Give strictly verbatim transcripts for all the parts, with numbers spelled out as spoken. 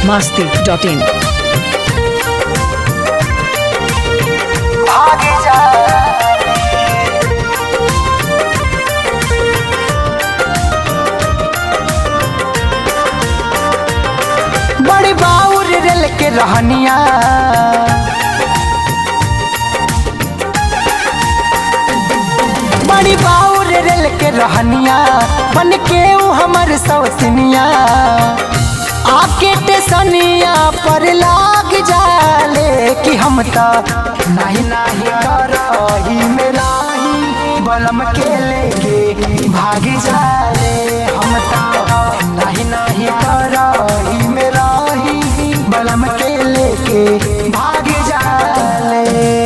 masti dot in. भाग जा बड़ी बाउर रेल के रहनिया बड़ी बाउर रेल के रहनिया बन के ऊ हमर सवतनिया आके टेसनिया पर लाग जाले कि हम ता नहीं नहीं करही मेरा ही बलम के लेके भाग जाले हम ता नहीं नहीं करही मेरा ही बलम के लेके भाग जाले।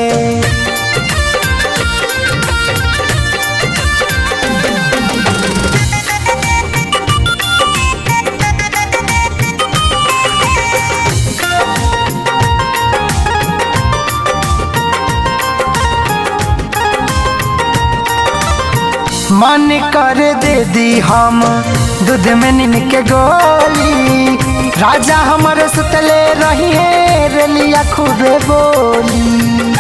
मन कर दे दी हम दूध में नीन के गोली राजा हमारे सुतले रही है रेलिया खूबे बोली।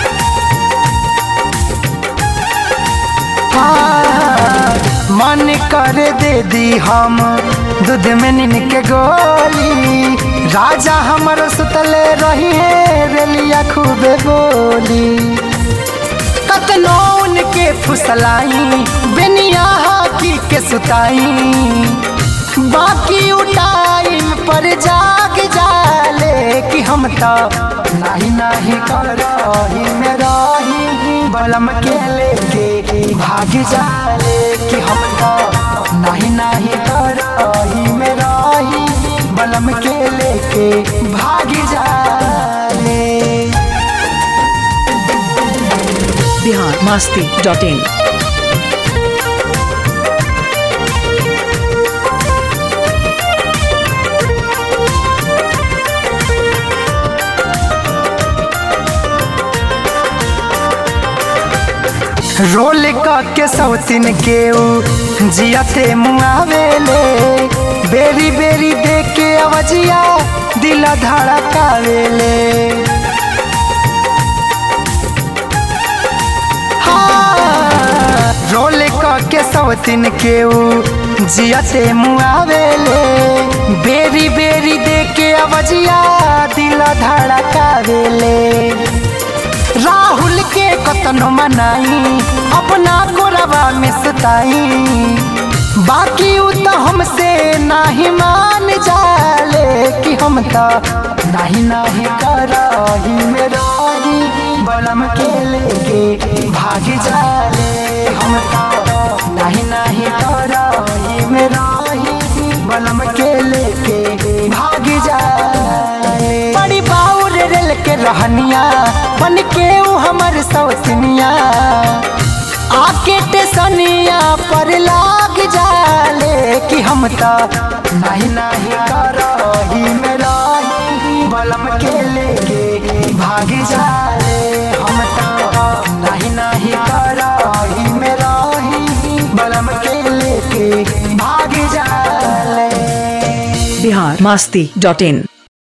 हाँ मन कर दे दी हम दूध में नीन के गोली राजा हमारे सुतले रही है रेलिया खूबे बोली। कतनौन के फुसलाई बेनिया हाकी के सुताई बाकी उठाई पर जाग जाले कि हम तो नहीं नहीं करही मेरा ही बलम के लेके भाग जाले कि हम तो नहीं नहीं करही मेरा ही बलम के लेके भाग जाले। Bihar masti dot in. रोल के सौतिन के ऊ जियते मुआवेले बेरी बेरी देख के अवजिया दिल धड़कावेले। हाँ रोल के सौतिन के ऊ जियते मुआवेले बेरी बेरी देख के अवजिया दिल धड़कावेले। राहुल के कतनो मनाई अपना गोरवा में सताई बाकी उ तो हमसे नहीं मान जाले कि हम तो नहीं नहीं करही मेरा ही बलम के लेके भाग जाले हम तो नहीं नहीं करही मेरा ही बलम के लेके भाग जाले। बड़ी बाउर रेल के रहनिया बन के ऊ हमर सवतनिया आके टेसनिया पर लाग जाले कि हम तो नहीं नहीं करही मेरा ही बलम के लेके भाग जाले हम तो नहीं नहीं करही मेरा ही बलम के लेके भाग जाले। Bihar masti dot in.